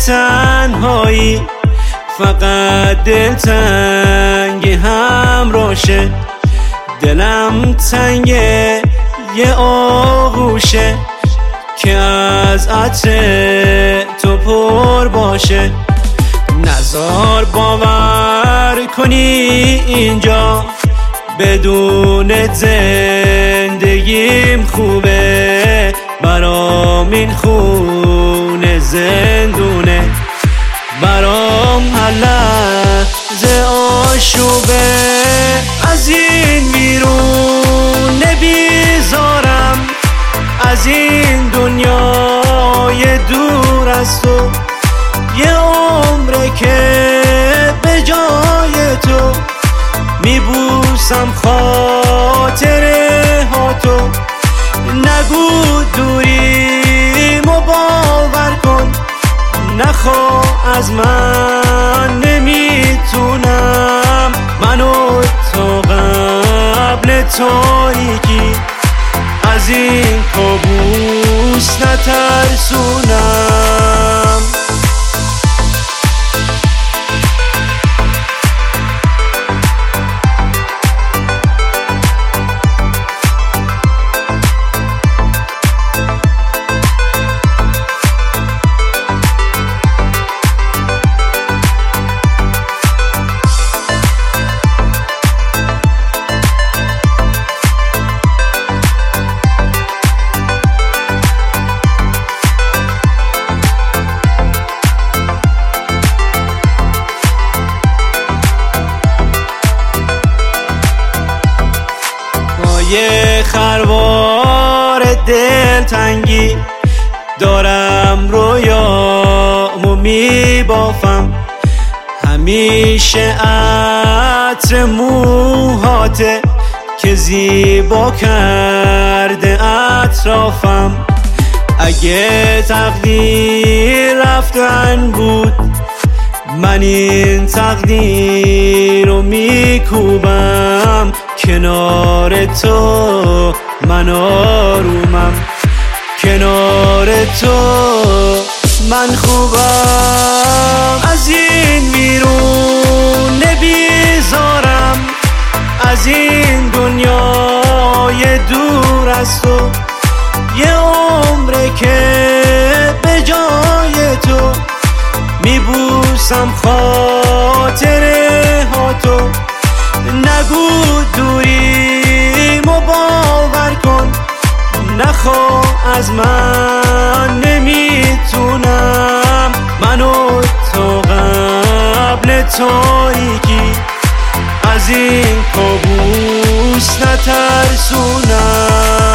تنهایی، فقط دلتنگ همراشه. دلم تنگه یه آغوشه که از عطر تو پر باشه. نزار باور کنی اینجا بدون زندگیم خوبه، برام این خونه زندونه، برام هر لحظه آشوبه. از این بیرون نمیذارم، از این دنیای دور از تو. یه عمره که به جای تو میبوسم خاطره ها تو. نگو دوریمو باور کن، نخواه از من نمیتونم. منو تو قبل تاریکی از این کابوس نترسونم. یه خروار دلتنگی دارم، رویامو میبافم. همیشه عطر موهاته که زیبا کرده اطرافم. اگه تقدیر رفتن بود، من این تقدیر رو میکوبم. کنار تو من آرومم، کنار تو من خوبم. از این بیرون نمیذارم، از این دنیای دور از تو. یه عمره که به جای تو میبوسم خاطره ها تو. نگو دوریمو باور کن، نخواه از من نمیتونم. منو تو قبل تاریکی از این کابوس نترسونم.